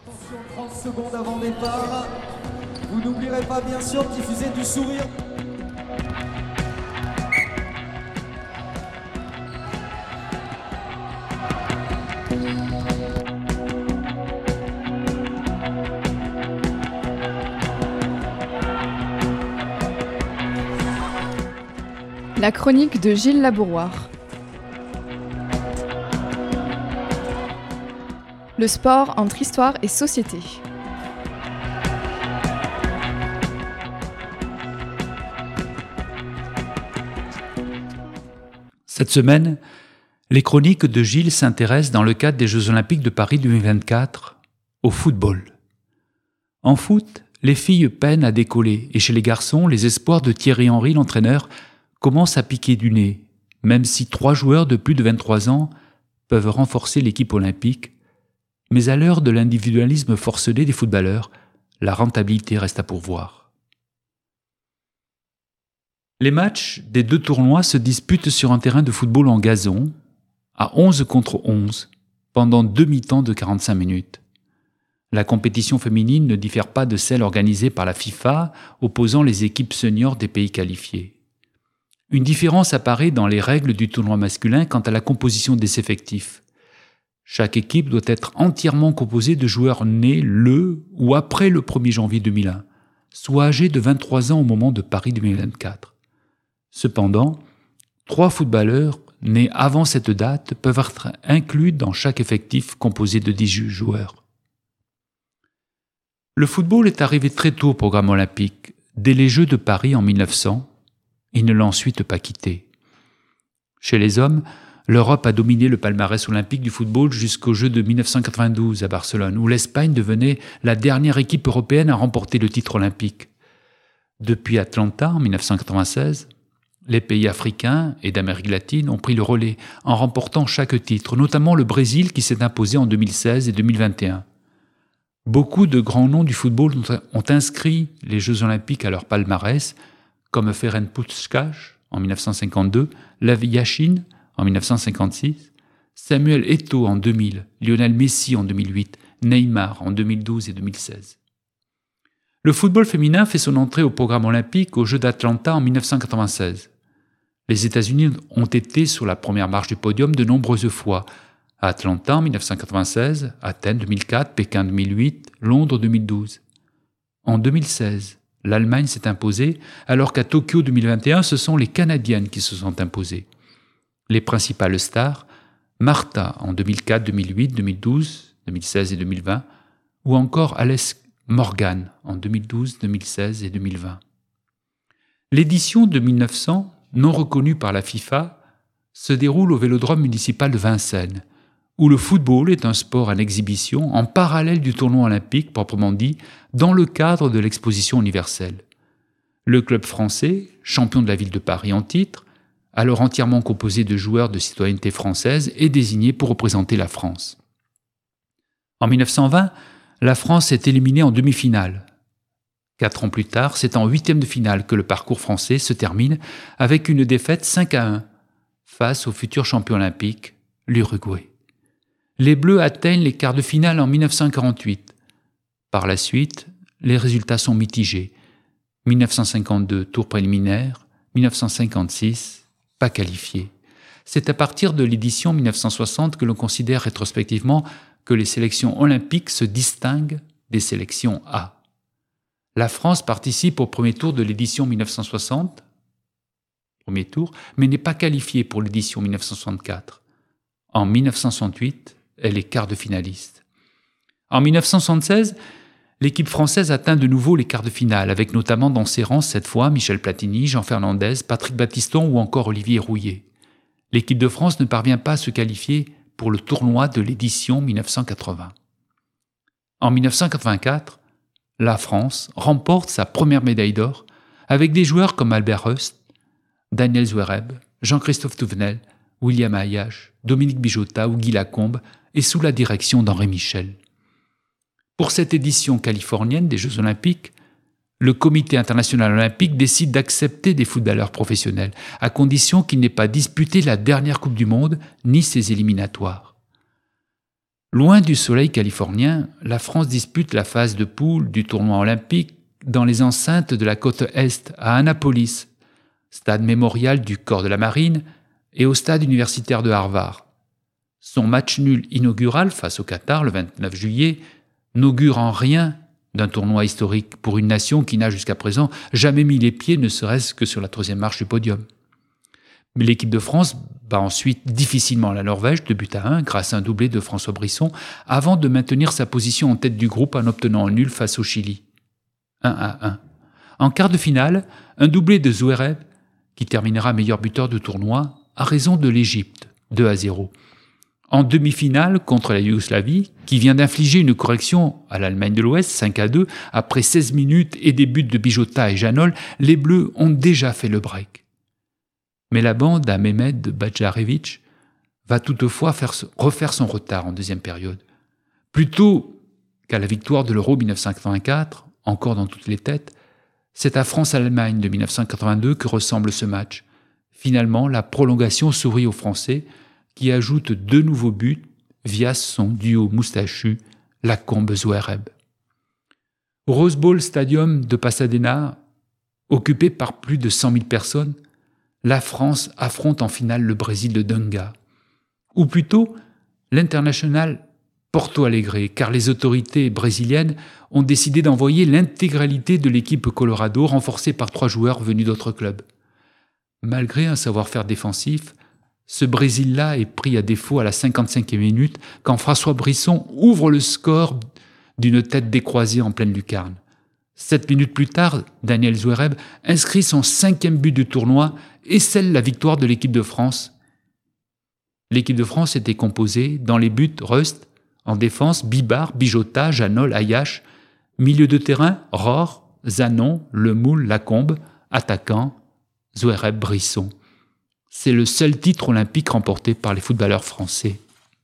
Attention, 30 secondes avant départ. Vous n'oublierez pas bien sûr de diffuser du sourire. La chronique de Gilles Labouroire. Le sport entre histoire et société. Cette semaine, les chroniques de Gilles s'intéressent, dans le cadre des Jeux Olympiques de Paris 2024, au football. En foot, les filles peinent à décoller et chez les garçons, les espoirs de Thierry Henry, l'entraîneur, commencent à piquer du nez, même si 3 joueurs de plus de 23 ans peuvent renforcer l'équipe olympique. Mais à l'heure de l'individualisme forcené des footballeurs, la rentabilité reste à pourvoir. Les matchs des 2 tournois se disputent sur un terrain de football en gazon, à 11 contre 11, pendant 2 mi-temps de 45 minutes. La compétition féminine ne diffère pas de celle organisée par la FIFA, opposant les équipes seniors des pays qualifiés. Une différence apparaît dans les règles du tournoi masculin quant à la composition des effectifs. Chaque équipe doit être entièrement composée de joueurs nés le ou après le 1er janvier 2001, soit âgés de 23 ans au moment de Paris 2024. Cependant, 3 footballeurs nés avant cette date peuvent être inclus dans chaque effectif composé de 18 joueurs. Le football est arrivé très tôt au programme olympique, dès les Jeux de Paris en 1900. Il ne l'a ensuite pas quitté. Chez les hommes, l'Europe a dominé le palmarès olympique du football jusqu'aux Jeux de 1992 à Barcelone, où l'Espagne devenait la dernière équipe européenne à remporter le titre olympique. Depuis Atlanta en 1996, les pays africains et d'Amérique latine ont pris le relais en remportant chaque titre, notamment le Brésil qui s'est imposé en 2016 et 2021. Beaucoup de grands noms du football ont inscrit les Jeux olympiques à leur palmarès, comme Ferenc Puskás en 1952, Lev Yachine en 1956, Samuel Eto'o en 2000, Lionel Messi en 2008, Neymar en 2012 et 2016. Le football féminin fait son entrée au programme olympique aux Jeux d'Atlanta en 1996. Les États-Unis ont été sur la première marche du podium de nombreuses fois. À Atlanta en 1996, Athènes 2004, Pékin 2008, Londres 2012. En 2016, l'Allemagne s'est imposée, alors qu'à Tokyo 2021, ce sont les Canadiennes qui se sont imposées. Les principales stars, Marta en 2004, 2008, 2012, 2016 et 2020, ou encore Alex Morgan en 2012, 2016 et 2020. L'édition de 1900, non reconnue par la FIFA, se déroule au Vélodrome municipal de Vincennes, où le football est un sport en exhibition en parallèle du tournoi olympique proprement dit, dans le cadre de l'exposition universelle. Le club français, champion de la ville de Paris en titre, alors entièrement composé de joueurs de citoyenneté française, est désigné pour représenter la France. En 1920, la France est éliminée en demi-finale. 4 ans plus tard, c'est en 8e de finale que le parcours français se termine avec une défaite 5-1 face au futur champion olympique, l'Uruguay. Les Bleus atteignent les quarts de finale en 1948. Par la suite, les résultats sont mitigés. 1952, tour préliminaire, 1956, pas qualifié. C'est à partir de l'édition 1960 que l'on considère rétrospectivement que les sélections olympiques se distinguent des sélections A. La France participe au premier tour de l'édition 1960, premier tour, mais n'est pas qualifiée pour l'édition 1964. En 1968, elle est quart de finaliste. En 1976, l'équipe française atteint de nouveau les quarts de finale, avec notamment dans ses rangs cette fois Michel Platini, Jean Fernandez, Patrick Battiston ou encore Olivier Rouillet. L'équipe de France ne parvient pas à se qualifier pour le tournoi de l'édition 1980. En 1984, la France remporte sa première médaille d'or avec des joueurs comme Albert Rust, Daniel Zouereb, Jean-Christophe Touvenel, William Ayache, Dominique Bijota ou Guy Lacombe et sous la direction d'Henri Michel. Pour cette édition californienne des Jeux Olympiques, le Comité international olympique décide d'accepter des footballeurs professionnels, à condition qu'il n'ait pas disputé la dernière Coupe du Monde ni ses éliminatoires. Loin du soleil californien, la France dispute la phase de poule du tournoi olympique dans les enceintes de la côte Est, à Annapolis, stade mémorial du corps de la marine, et au stade universitaire de Harvard. Son match nul inaugural face au Qatar le 29 juillet n'augure en rien d'un tournoi historique pour une nation qui n'a jusqu'à présent jamais mis les pieds ne serait-ce que sur la 3e marche du podium. Mais l'équipe de France bat ensuite difficilement la Norvège de 2-1 grâce à un doublé de François Brisson avant de maintenir sa position en tête du groupe en obtenant un nul face au Chili. 1-1. En quart de finale, un doublé de Zverev, qui terminera meilleur buteur de tournoi, à raison de l'Égypte, 2-0. En demi-finale contre la Yougoslavie, qui vient d'infliger une correction à l'Allemagne de l'Ouest, 5-2, après 16 minutes et des buts de Bijota et Janol, les Bleus ont déjà fait le break. Mais la bande à Mehmed Badjarevic va toutefois refaire son retard en deuxième période. Plutôt qu'à la victoire de l'Euro 1984, encore dans toutes les têtes, c'est à France-Allemagne de 1982 que ressemble ce match. Finalement, la prolongation sourit aux Français, qui ajoute 2 nouveaux buts via son duo moustachu, Lacombe-Zverev. Au Rose Bowl Stadium de Pasadena, occupé par plus de 100 000 personnes, la France affronte en finale le Brésil de Dunga. Ou plutôt, l'International Porto Alegre, car les autorités brésiliennes ont décidé d'envoyer l'intégralité de l'équipe Colorado, renforcée par 3 joueurs venus d'autres clubs. Malgré un savoir-faire défensif, ce Brésil-là est pris à défaut à la 55e minute quand François Brisson ouvre le score d'une tête décroisée en pleine lucarne. 7 minutes plus tard, Daniel Zverev inscrit son 5e but du tournoi et scelle la victoire de l'équipe de France. L'équipe de France était composée, dans les buts, Rust, en défense, Bibar, Bijota, Janol, Ayache, milieu de terrain, Rohr, Zanon, Lemoule, Lacombe, attaquant, Zverev, Brisson. C'est le seul titre olympique remporté par les footballeurs français.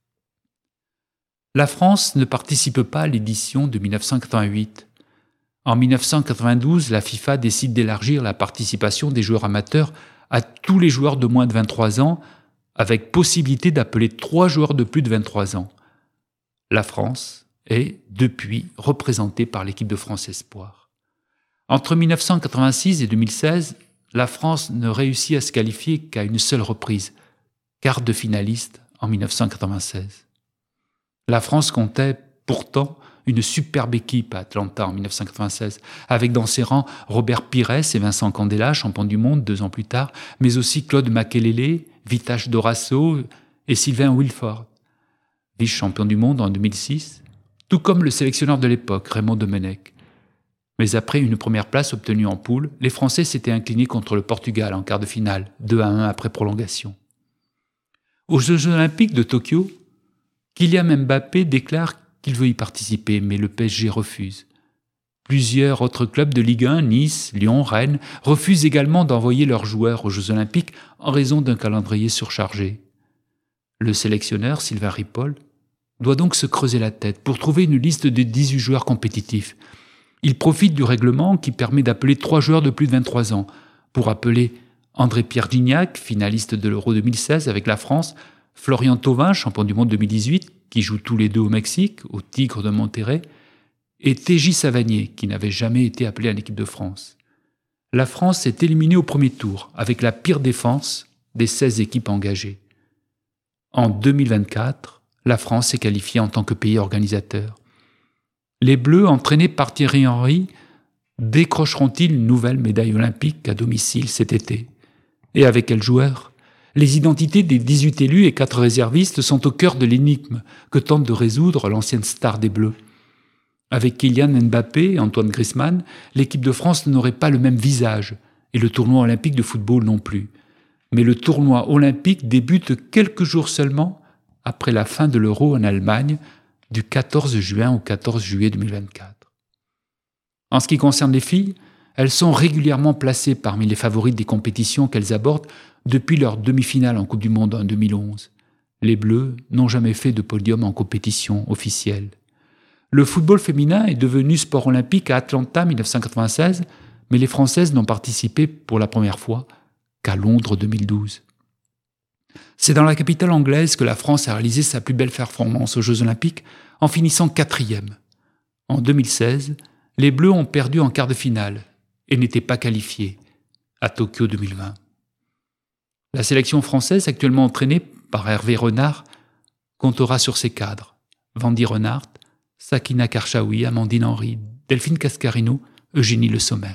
La France ne participe pas à l'édition de 1988. En 1992, la FIFA décide d'élargir la participation des joueurs amateurs à tous les joueurs de moins de 23 ans, avec possibilité d'appeler 3 joueurs de plus de 23 ans. La France est, depuis, représentée par l'équipe de France Espoir. Entre 1986 et 2016, la France ne réussit à se qualifier qu'à une seule reprise, quart de finaliste en 1996. La France comptait pourtant une superbe équipe à Atlanta en 1996, avec dans ses rangs Robert Pires et Vincent Candela, champions du monde 2 ans plus tard, mais aussi Claude Makelele, Vitache Dorasso et Sylvain Wilford, vice-champion du monde en 2006, tout comme le sélectionneur de l'époque, Raymond Domenech. Mais après une première place obtenue en poule, les Français s'étaient inclinés contre le Portugal en quart de finale, 2-1 après prolongation. Aux Jeux Olympiques de Tokyo, Kylian Mbappé déclare qu'il veut y participer, mais le PSG refuse. Plusieurs autres clubs de Ligue 1, Nice, Lyon, Rennes, refusent également d'envoyer leurs joueurs aux Jeux Olympiques en raison d'un calendrier surchargé. Le sélectionneur, Sylvain Ripoll, doit donc se creuser la tête pour trouver une liste de 18 joueurs compétitifs. Il profite du règlement qui permet d'appeler 3 joueurs de plus de 23 ans, pour appeler André-Pierre Gignac, finaliste de l'Euro 2016 avec la France, Florian Thauvin, champion du monde 2018, qui joue tous les 2 au Mexique, au Tigre de Monterrey, et TJ Savanier, qui n'avait jamais été appelé en équipe de France. La France est éliminée au premier tour, avec la pire défense des 16 équipes engagées. En 2024, la France est qualifiée en tant que pays organisateur. Les Bleus, entraînés par Thierry Henry, décrocheront-ils une nouvelle médaille olympique à domicile cet été? Et avec quels joueurs? Les identités des 18 élus et 4 réservistes sont au cœur de l'énigme que tente de résoudre l'ancienne star des Bleus. Avec Kylian Mbappé et Antoine Griezmann, l'équipe de France n'aurait pas le même visage, et le tournoi olympique de football non plus. Mais le tournoi olympique débute quelques jours seulement après la fin de l'Euro en Allemagne, du 14 juin au 14 juillet 2024. En ce qui concerne les filles, elles sont régulièrement placées parmi les favorites des compétitions qu'elles abordent depuis leur demi-finale en Coupe du Monde en 2011. Les Bleus n'ont jamais fait de podium en compétition officielle. Le football féminin est devenu sport olympique à Atlanta 1996, mais les Françaises n'ont participé pour la première fois qu'à Londres 2012. C'est dans la capitale anglaise que la France a réalisé sa plus belle performance aux Jeux Olympiques en finissant 4e. En 2016, les Bleus ont perdu en quart de finale et n'étaient pas qualifiés à Tokyo 2020. La sélection française, actuellement entraînée par Hervé Renard, comptera sur ses cadres. Vandy Renard, Sakina Karchaoui, Amandine Henry, Delphine Cascarino, Eugénie Le Sommer.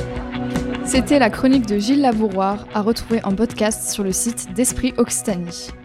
C'était la chronique de Gilles Labouroire, à retrouver en podcast sur le site d'Esprit Occitanie.